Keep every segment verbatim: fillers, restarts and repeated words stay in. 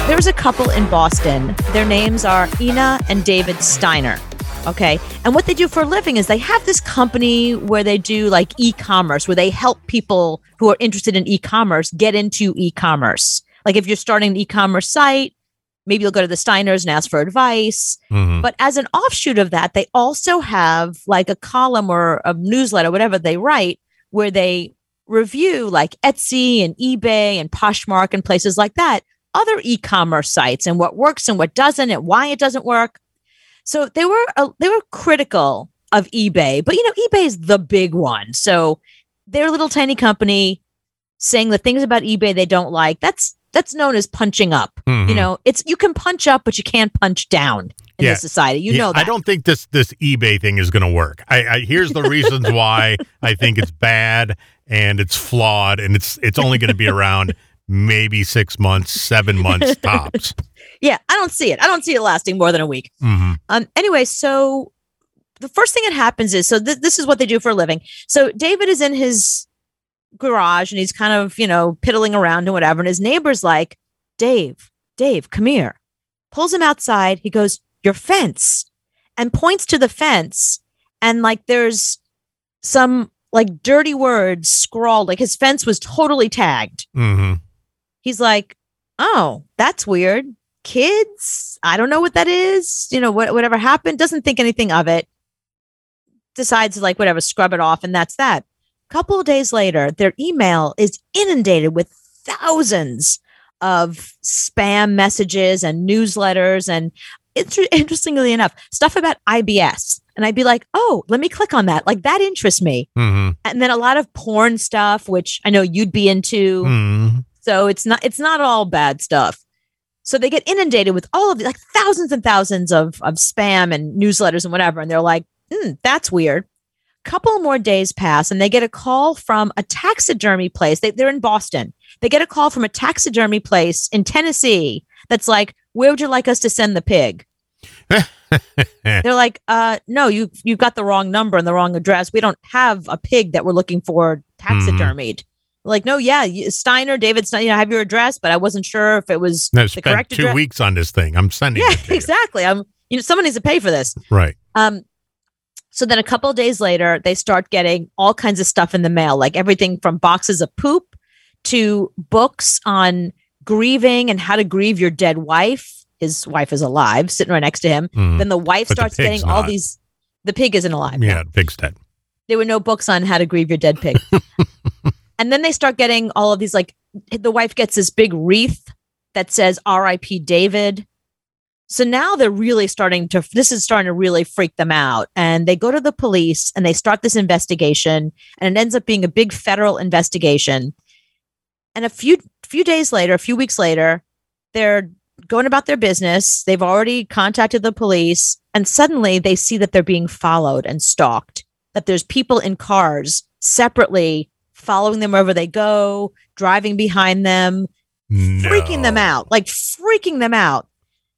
There was a couple in Boston. Their names are Ina and David Steiner. Okay. And what they do for a living is they have this company where they do like e-commerce, where they help people who are interested in e-commerce get into e-commerce. Like if you're starting an e-commerce site, maybe you'll go to the Steiners and ask for advice. Mm-hmm. But as an offshoot of that, they also have like a column or a newsletter, whatever they write, where they review like Etsy and eBay and Poshmark and places like that, other e-commerce sites and what works and what doesn't and why it doesn't work. So they were uh, they were critical of eBay, but you know, eBay is the big one. So they're a little tiny company saying the things about eBay they don't like. That's that's known as punching up. Mm-hmm. You know, it's you can punch up, but you can't punch down in yeah. this society. You yeah, know that. I don't think this this eBay thing is going to work. I, I here's the reasons why I think it's bad and it's flawed and it's it's only going to be around maybe six months, seven months tops. Yeah, I don't see it. I don't see it lasting more than a week. Mm-hmm. Um. Anyway, so the first thing that happens is, so th- this is what they do for a living. So David is in his garage and he's kind of, you know, piddling around and whatever. And his neighbor's like, Dave, Dave, come here. Pulls him outside. He goes, your fence, and points to the fence. And like, there's some like dirty words scrawled, like his fence was totally tagged. Mm-hmm. He's like, oh, that's weird. Kids, I don't know what that is. You know, what, whatever happened, doesn't think anything of it. Decides to like, whatever, scrub it off. And that's that. A couple of days later, their email is inundated with thousands of spam messages and newsletters. And it's, interestingly enough, stuff about I B S. And I'd be like, oh, let me click on that. Like that interests me. Mm-hmm. And then a lot of porn stuff, which I know you'd be into. Mm-hmm. So it's not, it's not all bad stuff. So they get inundated with all of the, like thousands and thousands of, of spam and newsletters and whatever. And they're like, mm, that's weird. Couple more days pass and they get a call from a taxidermy place. They, they're in Boston. They get a call from a taxidermy place in Tennessee that's like, where would you like us to send the pig? They're like, uh, no, you, you've got the wrong number and the wrong address. We don't have a pig that we're looking for taxidermied. Mm-hmm. Like, no, yeah, Steiner, David Steiner, you know, I have your address, but I wasn't sure if it was no, the correct two address. weeks on this thing. I'm sending yeah, it to you. exactly. I'm, you know, someone needs to pay for this. Right. Um, so then a couple of days later, they start getting all kinds of stuff in the mail, like everything from boxes of poop to books on grieving and how to grieve your dead wife. His wife is alive, sitting right next to him. Mm. Then the wife but starts the getting not. all these. The pig isn't alive. Yeah, the pig's dead. There were no books on how to grieve your dead pig. And then they start getting all of these, like the wife gets this big wreath that says R I P David. So now they're really starting to, this is starting to really freak them out. And they go to the police and they start this investigation and it ends up being a big federal investigation. And a few, few days later, a few weeks later, they're going about their business. They've already contacted the police and suddenly they see that they're being followed and stalked, that there's people in cars separately following them wherever they go, driving behind them, no. freaking them out, like freaking them out.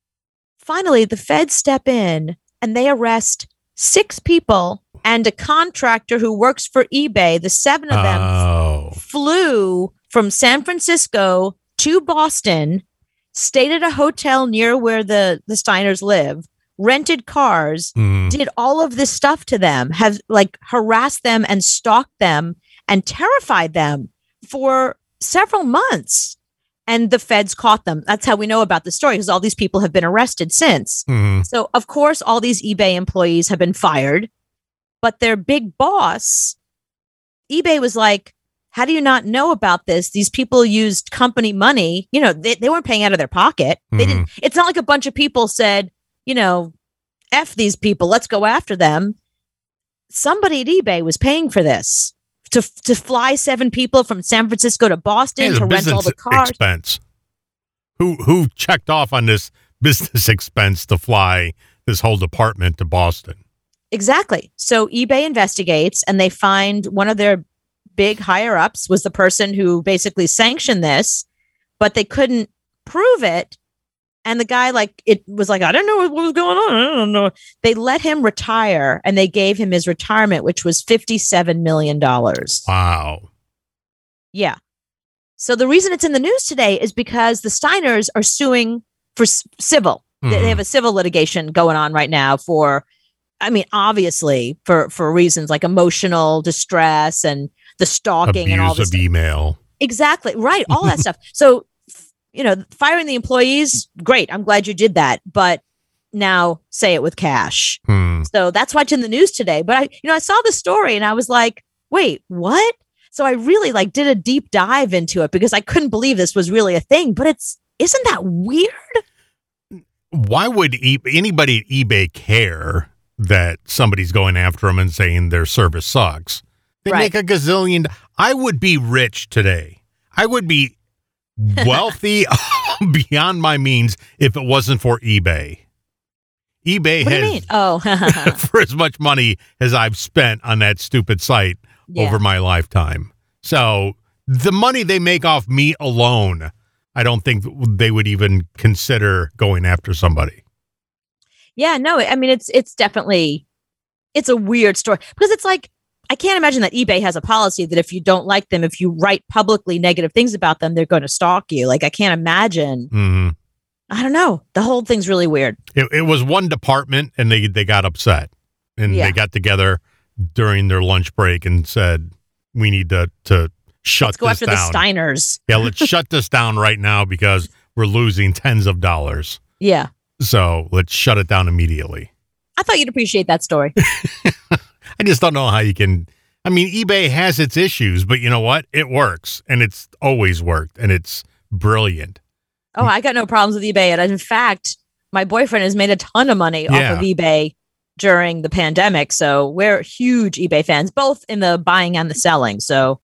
Finally, the feds step in and they arrest six people and a contractor who works for eBay. The seven of them oh. f- flew from San Francisco to Boston, stayed at a hotel near where the, the Steiners live, rented cars, mm. did all of this stuff to them, have like harassed them and stalked them and terrified them for several months. And the feds caught them. That's how we know about the story, because all these people have been arrested since. Mm-hmm. So, of course, all these eBay employees have been fired. But their big boss, eBay was like, how do you not know about this? These people used company money. You know, they, they weren't paying out of their pocket. Mm-hmm. They didn't. It's not like a bunch of people said, you know, F these people, let's go after them. Somebody at eBay was paying for this. To to fly seven people from San Francisco to Boston yeah, to rent all the cars. Expense. Who who checked off on this business expense to fly this whole department to Boston? Exactly. So eBay investigates and they find one of their big higher ups was the person who basically sanctioned this, but they couldn't prove it. And the guy, like, it was like, I don't know what was going on. I don't know. They let him retire and they gave him his retirement, which was fifty-seven million dollars. Wow. Yeah. So the reason it's in the news today is because the Steiners are suing for s- civil. Mm-hmm. They, they have a civil litigation going on right now for, I mean, obviously for, for reasons like emotional distress and the stalking Abuse and all this of email. Exactly. Right. All that stuff. So, you know, firing the employees, great. I'm glad you did that. But now say it with cash. Hmm. So that's what's in the news today. But I, you know, I saw the story and I was like, wait, what? So I really like did a deep dive into it because I couldn't believe this was really a thing. But it's, isn't that weird? Why would e- anybody at eBay care that somebody's going after them and saying their service sucks? They right. make a gazillion. I would be rich today. I would be wealthy beyond my means if it wasn't for eBay. eBay what has, do you mean? Oh, for as much money as I've spent on that stupid site yeah. over my lifetime. So the money they make off me alone, I don't think they would even consider going after somebody. Yeah, no, I mean, it's it's definitely, it's a weird story because it's like, I can't imagine that eBay has a policy that if you don't like them, if you write publicly negative things about them, they're going to stalk you. Like, I can't imagine. Mm-hmm. I don't know. The whole thing's really weird. It, it was one department and they, they got upset and yeah. they got together during their lunch break and said, we need to, to shut let's go this after down. the Steiners. Yeah, let's shut this down right now because we're losing tens of dollars. Yeah. So let's shut it down immediately. I thought you'd appreciate that story. I just don't know how you can. I mean, eBay has its issues, but you know what? It works and it's always worked and it's brilliant. Oh, I got no problems with eBay. And in fact, my boyfriend has made a ton of money yeah. off of eBay during the pandemic. So we're huge eBay fans, both in the buying and the selling. So